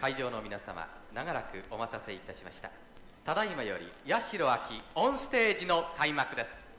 会場の皆様、長らくお待たせいたしました。ただいまより八代亜紀オンステージの開幕です。